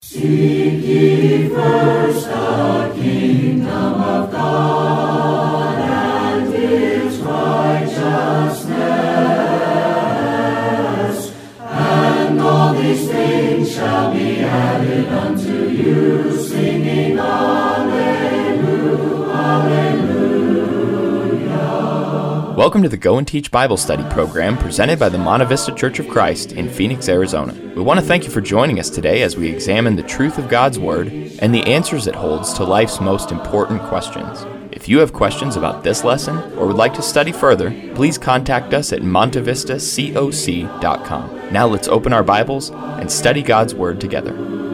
Seek ye first the kingdom of God and His righteousness, and all these things shall be added unto you, singing Alleluia, Alleluia. Welcome to the Go and Teach Bible Study program presented by the Monte Vista Church of Christ in Phoenix, Arizona. We want to thank you for joining us today as we examine the truth of God's Word and the answers it holds to life's most important questions. If you have questions about this lesson or would like to study further, please contact us at montevistacoc.com. Now let's open our Bibles and study God's Word together.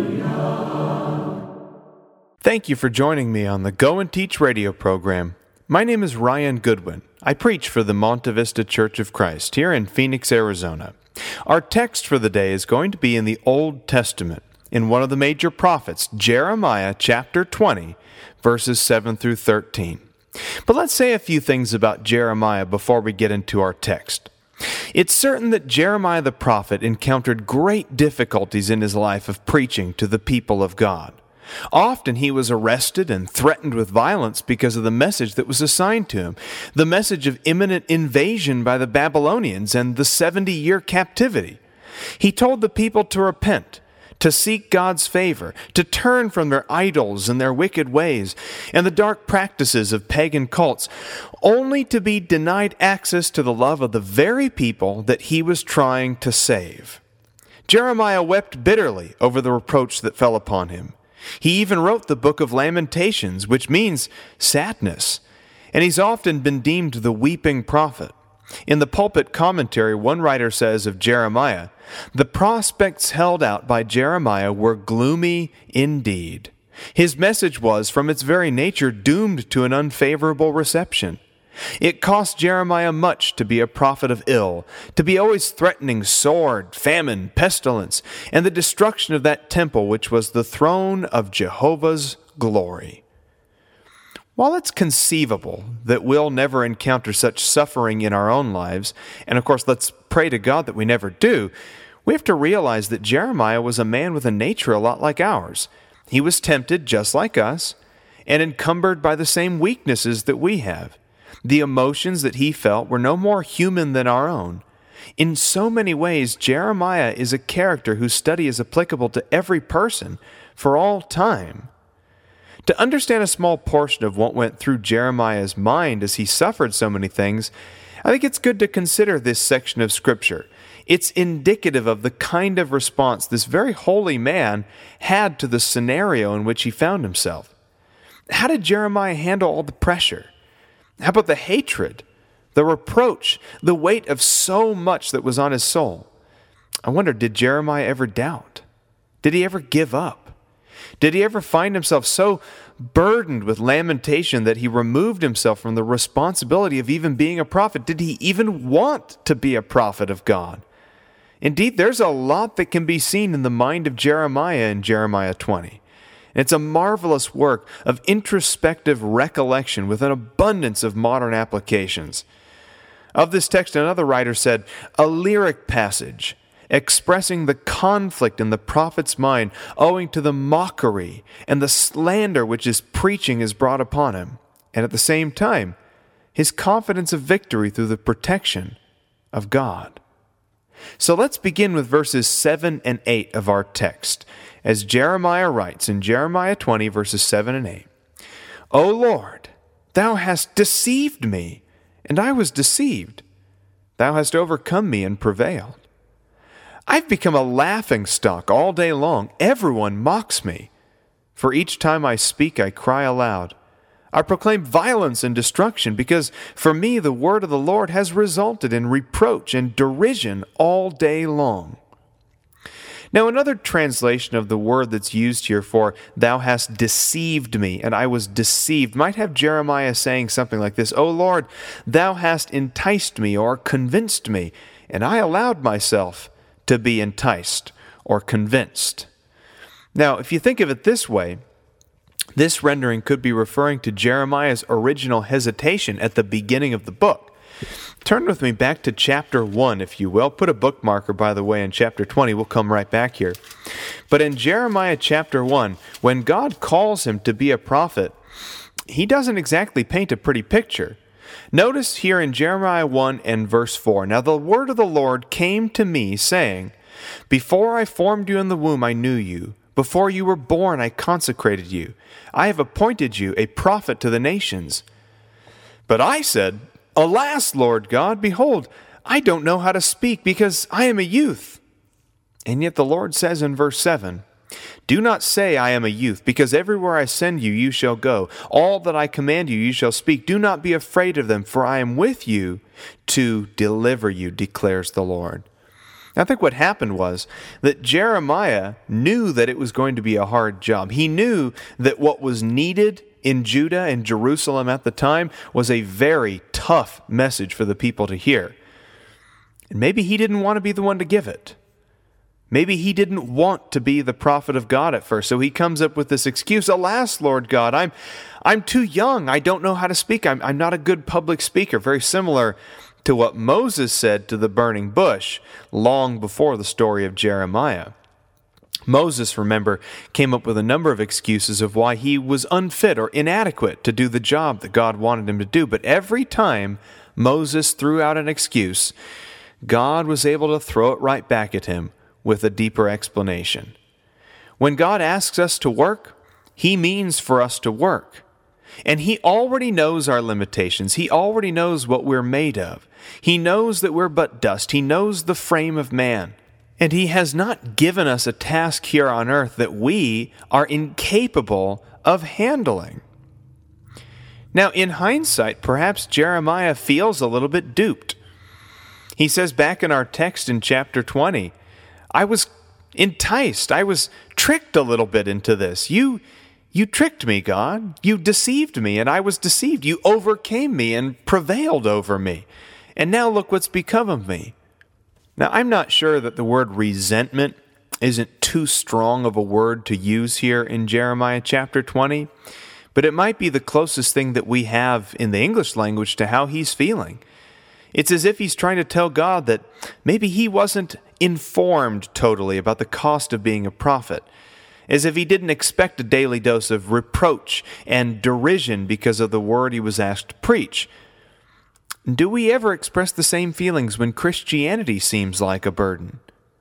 Thank you for joining me on the Go and Teach radio program. My name is Ryan Goodwin. I preach for the Monte Vista Church of Christ here in Phoenix, Arizona. Our text for the day is going to be in the Old Testament, in one of the major prophets, Jeremiah chapter 20, verses 7 through 13. But let's say a few things about Jeremiah before we get into our text. It's certain that Jeremiah the prophet encountered great difficulties in his life of preaching to the people of God. Often he was arrested and threatened with violence because of the message that was assigned to him, the message of imminent invasion by the Babylonians and the 70-year captivity. He told the people to repent, to seek God's favor, to turn from their idols and their wicked ways and the dark practices of pagan cults, only to be denied access to the love of the very people that he was trying to save. Jeremiah wept bitterly over the reproach that fell upon him. He even wrote the book of Lamentations, which means sadness, and he's often been deemed the weeping prophet. In the pulpit commentary, one writer says of Jeremiah, "The prospects held out by Jeremiah were gloomy indeed. His message was, from its very nature, doomed to an unfavorable reception. It cost Jeremiah much to be a prophet of ill, to be always threatening sword, famine, pestilence, and the destruction of that temple which was the throne of Jehovah's glory." While it's conceivable that we'll never encounter such suffering in our own lives, and of course let's pray to God that we never do, we have to realize that Jeremiah was a man with a nature a lot like ours. He was tempted just like us, and encumbered by the same weaknesses that we have. The emotions that he felt were no more human than our own. In so many ways, Jeremiah is a character whose study is applicable to every person for all time. To understand a small portion of what went through Jeremiah's mind as he suffered so many things, I think it's good to consider this section of Scripture. It's indicative of the kind of response this very holy man had to the scenario in which he found himself. How did Jeremiah handle all the pressure? How about the hatred, the reproach, the weight of so much that was on his soul? I wonder, did Jeremiah ever doubt? Did he ever give up? Did he ever find himself so burdened with lamentation that he removed himself from the responsibility of even being a prophet? Did he even want to be a prophet of God? Indeed, there's a lot that can be seen in the mind of Jeremiah in Jeremiah 20. It's a marvelous work of introspective recollection with an abundance of modern applications. Of this text, another writer said, "A lyric passage expressing the conflict in the prophet's mind owing to the mockery and the slander which his preaching has brought upon him, and at the same time, his confidence of victory through the protection of God." So let's begin with verses 7 and 8 of our text, as Jeremiah writes in Jeremiah 20, verses 7 and 8, "O Lord, thou hast deceived me, and I was deceived. Thou hast overcome me and prevailed. I've become a laughingstock all day long. Everyone mocks me. For each time I speak, I cry aloud. I proclaim violence and destruction, because for me the word of the Lord has resulted in reproach and derision all day long." Now, another translation of the word that's used here for "thou hast deceived me, and I was deceived" might have Jeremiah saying something like this: "O Lord, thou hast enticed me or convinced me, and I allowed myself to be enticed or convinced." Now, if you think of it this way, this rendering could be referring to Jeremiah's original hesitation at the beginning of the book. Turn with me back to chapter 1, if you will. Put a bookmarker, by the way, in chapter 20. We'll come right back here. But in Jeremiah chapter 1, when God calls him to be a prophet, he doesn't exactly paint a pretty picture. Notice here in Jeremiah 1 and verse 4, "Now the word of the Lord came to me, saying, Before I formed you in the womb, I knew you. Before you were born, I consecrated you. I have appointed you a prophet to the nations." But I said, "Alas, Lord God, behold, I don't know how to speak, because I am a youth." And yet the Lord says in verse 7, "Do not say I am a youth, because everywhere I send you, you shall go. All that I command you, you shall speak. Do not be afraid of them, for I am with you to deliver you, declares the Lord." I think what happened was that Jeremiah knew that it was going to be a hard job. He knew that what was needed in Judah and Jerusalem at the time was a very tough message for the people to hear. And maybe he didn't want to be the one to give it. Maybe he didn't want to be the prophet of God at first, so he comes up with this excuse, "Alas, Lord God, I'm too young. I don't know how to speak. I'm not a good public speaker." Very similar to what Moses said to the burning bush long before the story of Jeremiah. Moses, remember, came up with a number of excuses of why he was unfit or inadequate to do the job that God wanted him to do. But every time Moses threw out an excuse, God was able to throw it right back at him with a deeper explanation. When God asks us to work, He means for us to work. And He already knows our limitations. He already knows what we're made of. He knows that we're but dust. He knows the frame of man. And He has not given us a task here on earth that we are incapable of handling. Now, in hindsight, perhaps Jeremiah feels a little bit duped. He says back in our text in chapter 20, "I was enticed. I was tricked a little bit into this. You tricked me, God. You deceived me, and I was deceived. You overcame me and prevailed over me. And now look what's become of me." Now, I'm not sure that the word resentment isn't too strong of a word to use here in Jeremiah chapter 20, but it might be the closest thing that we have in the English language to how he's feeling. It's as if he's trying to tell God that maybe he wasn't informed totally about the cost of being a prophet, as if he didn't expect a daily dose of reproach and derision because of the word he was asked to preach. Do we ever express the same feelings when Christianity seems like a burden?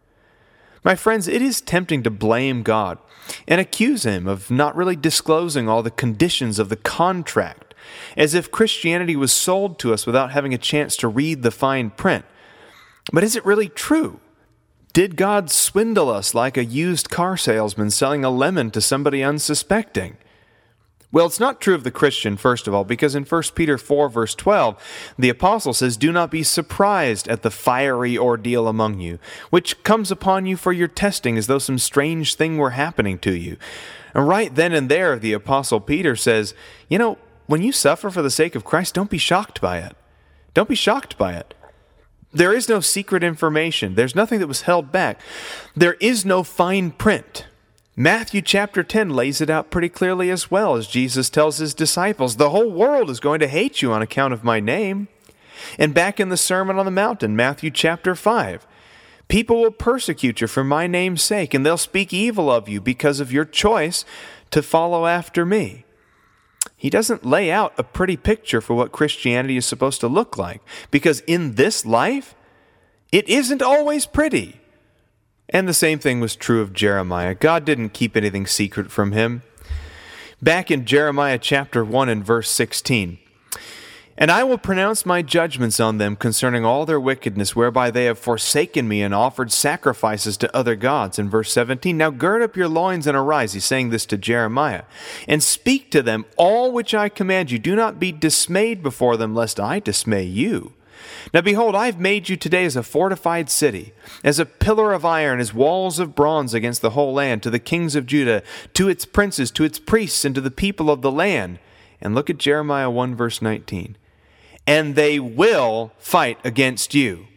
My friends, it is tempting to blame God and accuse Him of not really disclosing all the conditions of the contract, as if Christianity was sold to us without having a chance to read the fine print. But is it really true? Did God swindle us like a used car salesman selling a lemon to somebody unsuspecting? Well, it's not true of the Christian, first of all, because in 1 Peter 4, verse 12, the apostle says, "Do not be surprised at the fiery ordeal among you, which comes upon you for your testing, as though some strange thing were happening to you." And right then and there, the apostle Peter says, when you suffer for the sake of Christ, don't be shocked by it. Don't be shocked by it. There is no secret information. There's nothing that was held back. There is no fine print. Matthew chapter 10 lays it out pretty clearly as well, as Jesus tells His disciples, "The whole world is going to hate you on account of my name." And back in the Sermon on the Mount, Matthew chapter 5, "People will persecute you for my name's sake, and they'll speak evil of you because of your choice to follow after me." He doesn't lay out a pretty picture for what Christianity is supposed to look like, because in this life, it isn't always pretty. And the same thing was true of Jeremiah. God didn't keep anything secret from him. Back in Jeremiah chapter 1 and verse 16, "And I will pronounce my judgments on them concerning all their wickedness, whereby they have forsaken me and offered sacrifices to other gods." In verse 17, "Now gird up your loins and arise," he's saying this to Jeremiah, "and speak to them all which I command you. Do not be dismayed before them, lest I dismay you. Now behold, I have made you today as a fortified city, as a pillar of iron, as walls of bronze against the whole land, to the kings of Judah, to its princes, to its priests, and to the people of the land." And look at Jeremiah 1 verse 19. "And they will fight against you,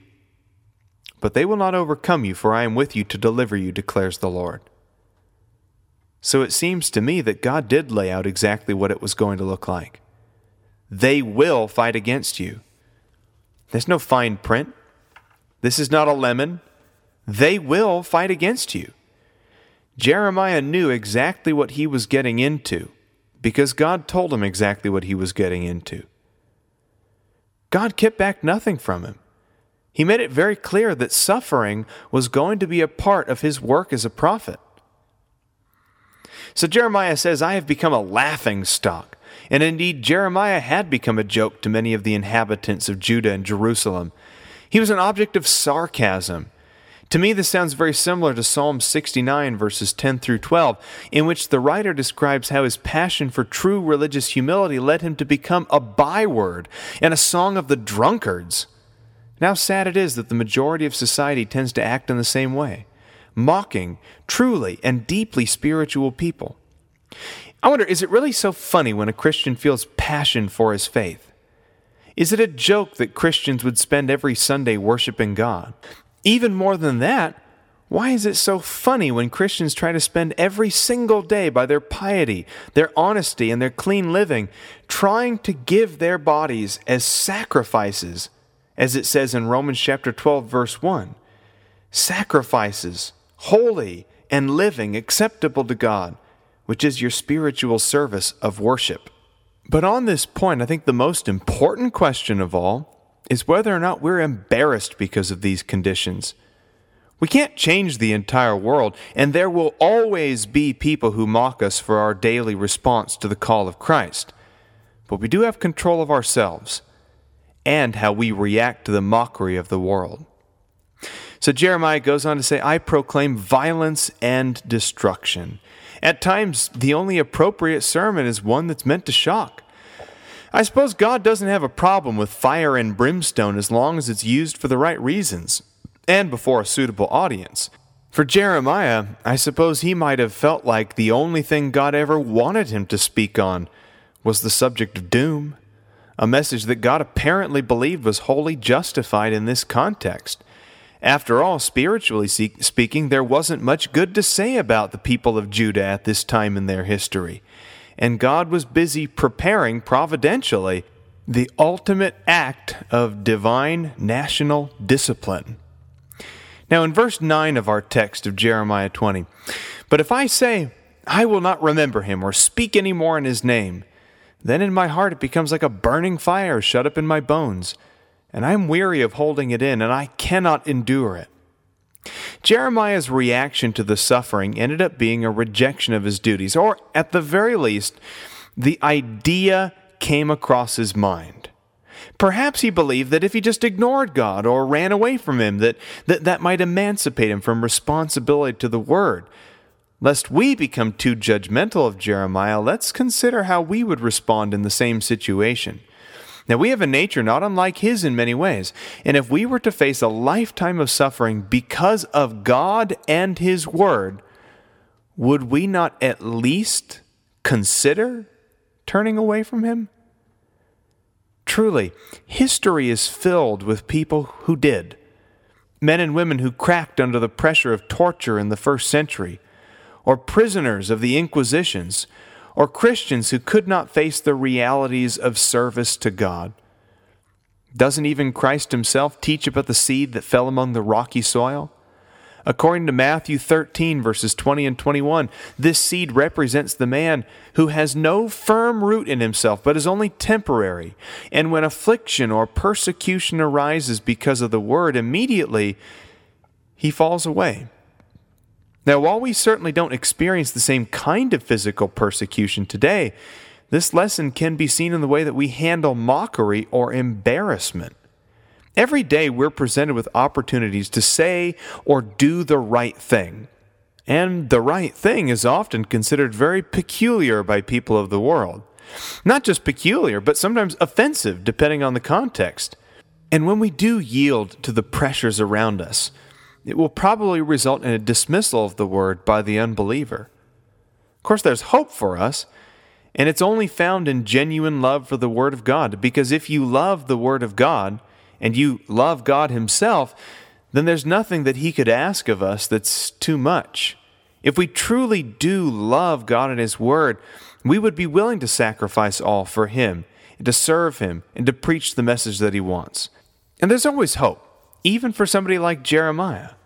but they will not overcome you, for I am with you to deliver you, declares the Lord." So it seems to me that God did lay out exactly what it was going to look like. They will fight against you. There's no fine print. This is not a lemon. They will fight against you. Jeremiah knew exactly what he was getting into because God told him exactly what he was getting into. God kept back nothing from him. He made it very clear that suffering was going to be a part of his work as a prophet. So Jeremiah says, I have become a laughing stock. And indeed, Jeremiah had become a joke to many of the inhabitants of Judah and Jerusalem. He was an object of sarcasm. To me, this sounds very similar to Psalm 69, verses 10 through 12, in which the writer describes how his passion for true religious humility led him to become a byword and a song of the drunkards. And how sad it is that the majority of society tends to act in the same way, mocking truly and deeply spiritual people. I wonder, is it really so funny when a Christian feels passion for his faith? Is it a joke that Christians would spend every Sunday worshiping God? Even more than that, why is it so funny when Christians try to spend every single day by their piety, their honesty, and their clean living trying to give their bodies as sacrifices, as it says in Romans chapter 12, verse 1? Sacrifices, holy and living, acceptable to God, which is your spiritual service of worship. But on this point, I think the most important question of all is whether or not we're embarrassed because of these conditions. We can't change the entire world, and there will always be people who mock us for our daily response to the call of Christ. But we do have control of ourselves and how we react to the mockery of the world. So Jeremiah goes on to say, I proclaim violence and destruction. At times, the only appropriate sermon is one that's meant to shock. I suppose God doesn't have a problem with fire and brimstone as long as it's used for the right reasons and before a suitable audience. For Jeremiah, I suppose he might have felt like the only thing God ever wanted him to speak on was the subject of doom, a message that God apparently believed was wholly justified in this context. After all, spiritually speaking, there wasn't much good to say about the people of Judah at this time in their history. And God was busy preparing providentially the ultimate act of divine national discipline. Now in verse 9 of our text of Jeremiah 20, but if I say, I will not remember him or speak any more in his name, then in my heart it becomes like a burning fire shut up in my bones, and I am weary of holding it in, and I cannot endure it. Jeremiah's reaction to the suffering ended up being a rejection of his duties, or at the very least, the idea came across his mind. Perhaps he believed that if he just ignored God or ran away from him, that might emancipate him from responsibility to the word. Lest we become too judgmental of Jeremiah, let's consider how we would respond in the same situation. Now, we have a nature not unlike his in many ways, and if we were to face a lifetime of suffering because of God and his word, would we not at least consider turning away from him? Truly, history is filled with people who did. Men and women who cracked under the pressure of torture in the first century, or prisoners of the Inquisitions, or Christians who could not face the realities of service to God. Doesn't even Christ himself teach about the seed that fell among the rocky soil? According to Matthew 13, verses 20 and 21, this seed represents the man who has no firm root in himself, but is only temporary. And when affliction or persecution arises because of the word, immediately he falls away. Now, while we certainly don't experience the same kind of physical persecution today, this lesson can be seen in the way that we handle mockery or embarrassment. Every day we're presented with opportunities to say or do the right thing. And the right thing is often considered very peculiar by people of the world. Not just peculiar, but sometimes offensive, depending on the context. And when we do yield to the pressures around us, it will probably result in a dismissal of the word by the unbeliever. Of course, there's hope for us, and it's only found in genuine love for the Word of God, because if you love the Word of God, and you love God himself, then there's nothing that he could ask of us that's too much. If we truly do love God and his Word, we would be willing to sacrifice all for him, and to serve him, and to preach the message that he wants. And there's always hope, even for somebody like Jeremiah.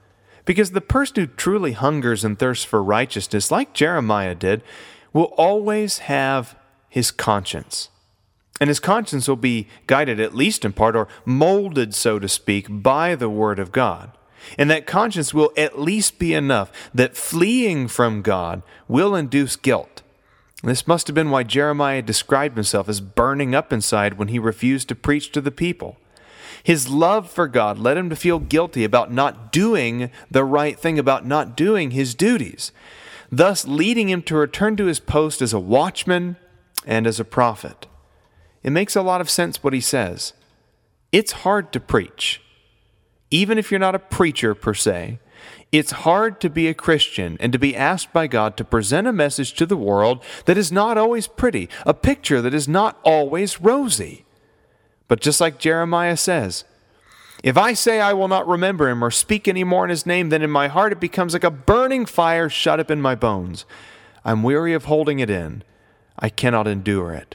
Because the person who truly hungers and thirsts for righteousness, like Jeremiah did, will always have his conscience. And his conscience will be guided, at least in part, or molded, so to speak, by the Word of God. And that conscience will at least be enough that fleeing from God will induce guilt. This must have been why Jeremiah described himself as burning up inside when he refused to preach to the people. His love for God led him to feel guilty about not doing the right thing, about not doing his duties, thus leading him to return to his post as a watchman and as a prophet. It makes a lot of sense what he says. It's hard to preach. Even if you're not a preacher per se, it's hard to be a Christian and to be asked by God to present a message to the world that is not always pretty, a picture that is not always rosy. But just like Jeremiah says, if I say I will not remember him or speak any more in his name, then in my heart it becomes like a burning fire shut up in my bones. I'm weary of holding it in. I cannot endure it.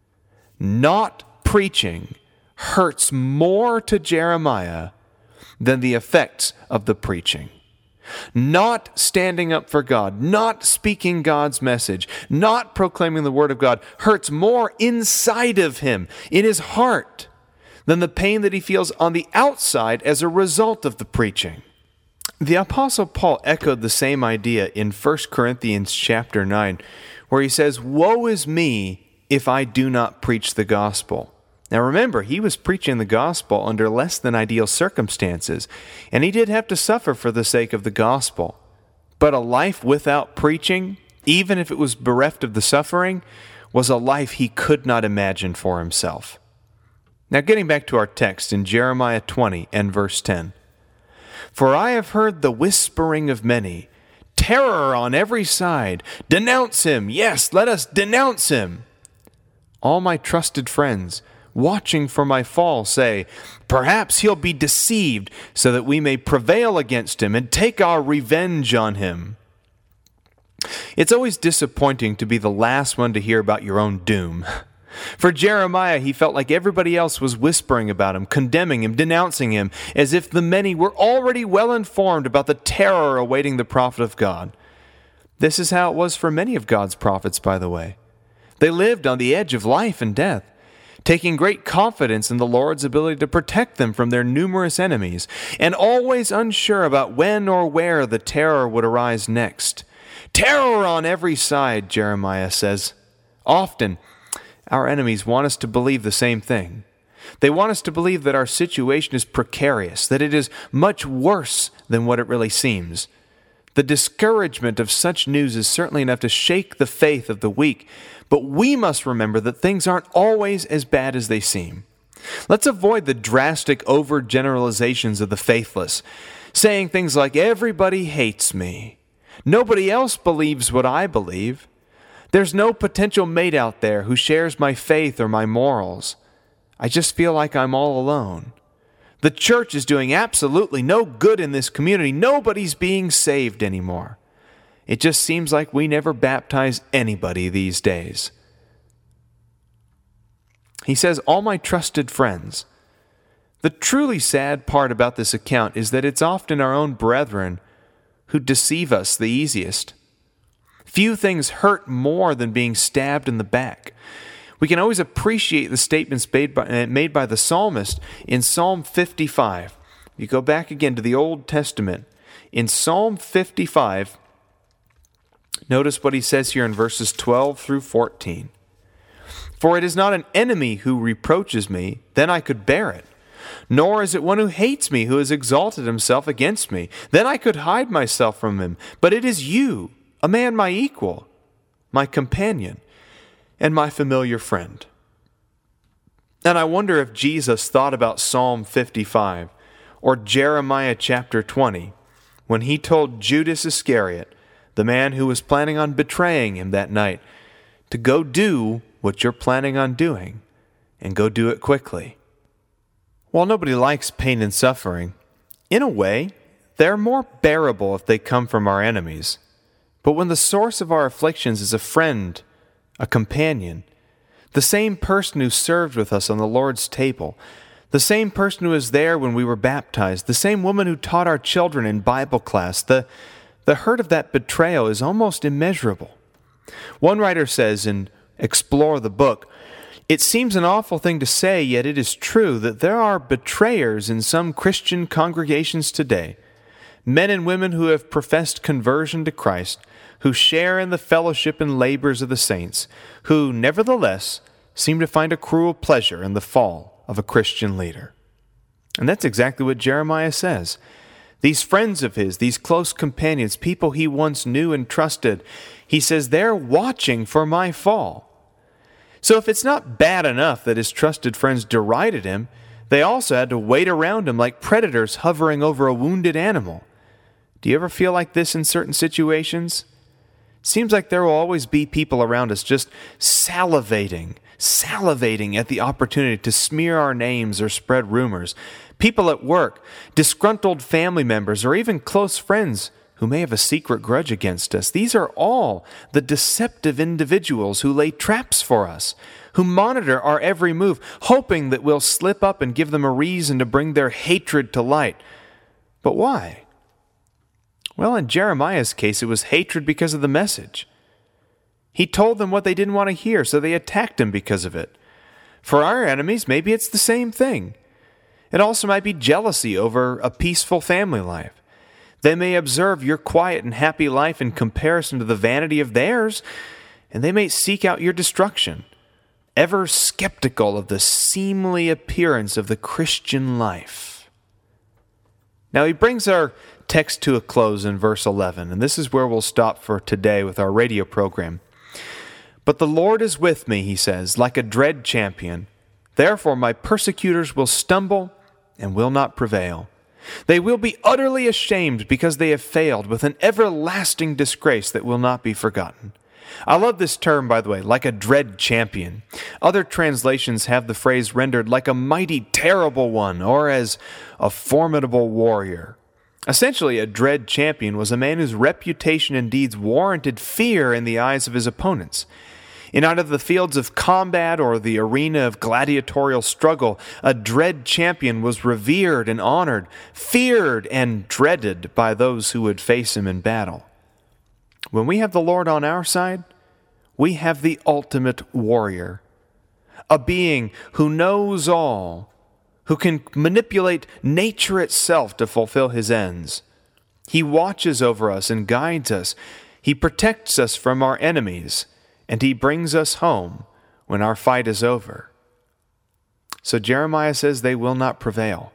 Not preaching hurts more to Jeremiah than the effects of the preaching. Not standing up for God, not speaking God's message, not proclaiming the Word of God hurts more inside of him, in his heart, than the pain that he feels on the outside as a result of the preaching. The Apostle Paul echoed the same idea in 1 Corinthians chapter 9, where he says, "Woe is me if I do not preach the gospel." Now remember, he was preaching the gospel under less than ideal circumstances, and he did have to suffer for the sake of the gospel. But a life without preaching, even if it was bereft of the suffering, was a life he could not imagine for himself. Now getting back to our text in Jeremiah 20 and verse 10. "For I have heard the whispering of many, terror on every side. Denounce him, yes, let us denounce him. All my trusted friends, watching for my fall, say, perhaps he'll be deceived so that we may prevail against him and take our revenge on him." It's always disappointing to be the last one to hear about your own doom. For Jeremiah, he felt like everybody else was whispering about him, condemning him, denouncing him, as if the many were already well informed about the terror awaiting the prophet of God. This is how it was for many of God's prophets, by the way. They lived on the edge of life and death, taking great confidence in the Lord's ability to protect them from their numerous enemies, and always unsure about when or where the terror would arise next. Terror on every side, Jeremiah says. Often, our enemies want us to believe the same thing. They want us to believe that our situation is precarious, that it is much worse than what it really seems. The discouragement of such news is certainly enough to shake the faith of the weak, but we must remember that things aren't always as bad as they seem. Let's avoid the drastic overgeneralizations of the faithless, saying things like, everybody hates me. Nobody else believes what I believe. There's no potential mate out there who shares my faith or my morals. I just feel like I'm all alone. The church is doing absolutely no good in this community. Nobody's being saved anymore. It just seems like we never baptize anybody these days. He says, all my trusted friends. The truly sad part about this account is that it's often our own brethren who deceive us the easiest. Few things hurt more than being stabbed in the back. We can always appreciate the statements made by the psalmist in Psalm 55. You go back again to the Old Testament. In Psalm 55, notice what he says here in verses 12 through 14. For it is not an enemy who reproaches me, then I could bear it. Nor is it one who hates me who has exalted himself against me. Then I could hide myself from him. But it is you, a man my equal, my companion, and my familiar friend. And I wonder if Jesus thought about Psalm 55 or Jeremiah chapter 20 when he told Judas Iscariot, the man who was planning on betraying him that night, to go do what you're planning on doing, and go do it quickly. While nobody likes pain and suffering, in a way, they're more bearable if they come from our enemies. But when the source of our afflictions is a friend, a companion, the same person who served with us on the Lord's table, The same person who was there when we were baptized, the same woman who taught our children in Bible class, the hurt of that betrayal is almost immeasurable. One writer says in Explore the Book, "It seems an awful thing to say, yet it is true that there are betrayers in some Christian congregations today, men and women who have professed conversion to Christ, who share in the fellowship and labors of the saints, who nevertheless seem to find a cruel pleasure in the fall of a Christian leader." And that's exactly what Jeremiah says. These friends of his, these close companions, people he once knew and trusted, he says they're watching for my fall. So if it's not bad enough that his trusted friends derided him, they also had to wait around him like predators hovering over a wounded animal. Do you ever feel like this in certain situations? Seems like there will always be people around us just salivating at the opportunity to smear our names or spread rumors. People at work, disgruntled family members, or even close friends who may have a secret grudge against us. These are all the deceptive individuals who lay traps for us, who monitor our every move, hoping that we'll slip up and give them a reason to bring their hatred to light. But why? Well, in Jeremiah's case, it was hatred because of the message. He told them what they didn't want to hear, so they attacked him because of it. For our enemies, maybe it's the same thing. It also might be jealousy over a peaceful family life. They may observe your quiet and happy life in comparison to the vanity of theirs, and they may seek out your destruction, ever skeptical of the seemly appearance of the Christian life. Now he brings our text to a close in verse 11, and this is where we'll stop for today with our radio program. "But the Lord is with me," he says, "like a dread champion. Therefore my persecutors will stumble and will not prevail. They will be utterly ashamed because they have failed, with an everlasting disgrace that will not be forgotten." I love this term, by the way, like a dread champion. Other translations have the phrase rendered like a mighty, terrible one, or as a formidable warrior. Essentially, a dread champion was a man whose reputation and deeds warranted fear in the eyes of his opponents. In either the fields of combat or the arena of gladiatorial struggle, a dread champion was revered and honored, feared and dreaded by those who would face him in battle. When we have the Lord on our side, we have the ultimate warrior, a being who knows all, who can manipulate nature itself to fulfill his ends. He watches over us and guides us. He protects us from our enemies, and he brings us home when our fight is over. So Jeremiah says they will not prevail.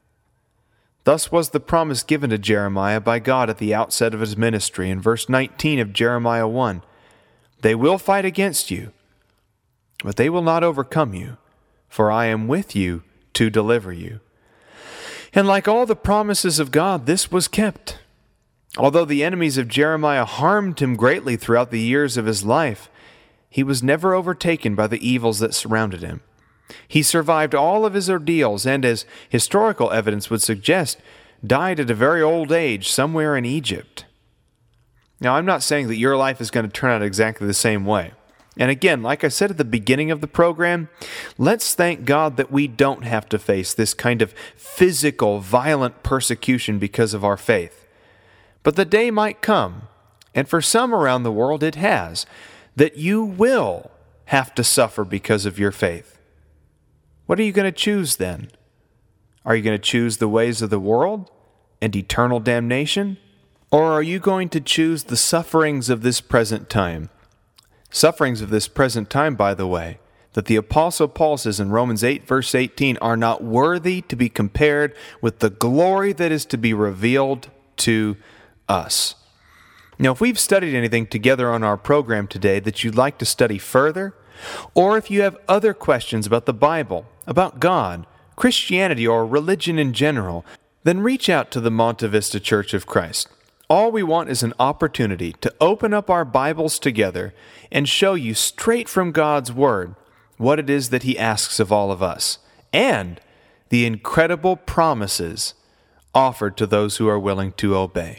Thus was the promise given to Jeremiah by God at the outset of his ministry in verse 19 of Jeremiah 1. "They will fight against you, but they will not overcome you, for I am with you to deliver you." And like all the promises of God, this was kept. Although the enemies of Jeremiah harmed him greatly throughout the years of his life, he was never overtaken by the evils that surrounded him. He survived all of his ordeals and, as historical evidence would suggest, died at a very old age somewhere in Egypt. Now, I'm not saying that your life is going to turn out exactly the same way. And again, like I said at the beginning of the program, let's thank God that we don't have to face this kind of physical, violent persecution because of our faith. But the day might come, and for some around the world it has, that you will have to suffer because of your faith. What are you going to choose then? Are you going to choose the ways of the world and eternal damnation? Or are you going to choose the sufferings of this present time? Sufferings of this present time, by the way, that the Apostle Paul says in Romans 8, verse 18, are not worthy to be compared with the glory that is to be revealed to us. Now, if we've studied anything together on our program today that you'd like to study further, or if you have other questions about the Bible, about God, Christianity, or religion in general, then reach out to the Monte Vista Church of Christ. All we want is an opportunity to open up our Bibles together and show you straight from God's Word what it is that He asks of all of us, and the incredible promises offered to those who are willing to obey.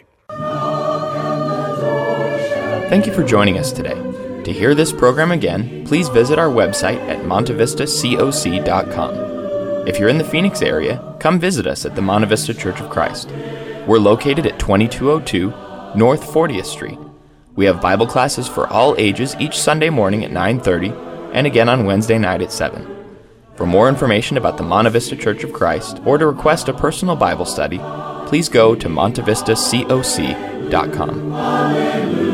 Thank you for joining us today. To hear this program again, please visit our website at montevistacoc.com. If you're in the Phoenix area, come visit us at the Monte Vista Church of Christ. We're located at 2202 North 40th Street. We have Bible classes for all ages each Sunday morning at 9:30 and again on Wednesday night at 7. For more information about the Monte Vista Church of Christ or to request a personal Bible study, please go to montevistacoc.com.